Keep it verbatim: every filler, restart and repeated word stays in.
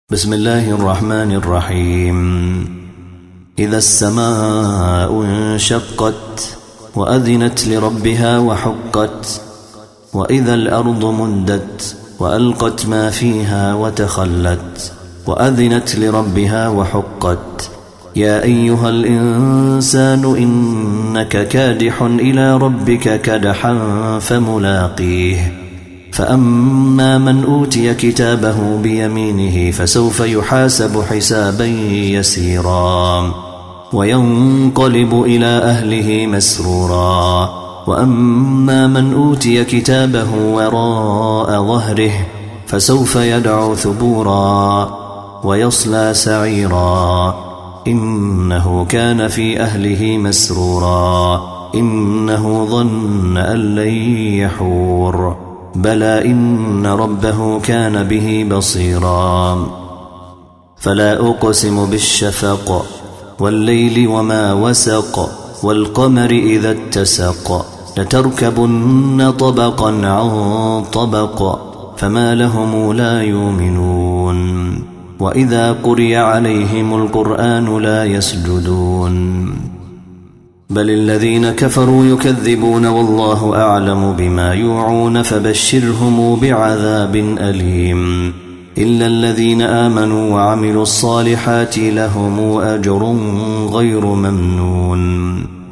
بسم الله الرحمن الرحيم. إذا السماء انشقت وأذنت لربها وحقت وإذا الأرض مدت وألقت ما فيها وتخلت وأذنت لربها وحقت. يا أيها الإنسان إنك كادح إلى ربك كدحا فملاقيه. فأما من أوتي كتابه بيمينه فسوف يحاسب حسابا يسيرا وينقلب إلى أهله مسرورا. وأما من أوتي كتابه وراء ظهره فسوف يدعو ثبورا ويصلى سعيرا إنه كان في أهله مسرورا إنه ظن أن لن يحور بلى إن ربه كان به بصيرا. فلا أقسم بالشفق والليل وما وسق والقمر إذا اتسق لتركبن طبقا عن طبق فما لهم لا يؤمنون. وإذا قرئ عليهم القرآن لا يسجدون بل الذين كفروا يكذبون والله أعلم بما يوعون فبشرهم بعذاب أليم. إلا الذين آمنوا وعملوا الصالحات لهم أجر غير ممنون.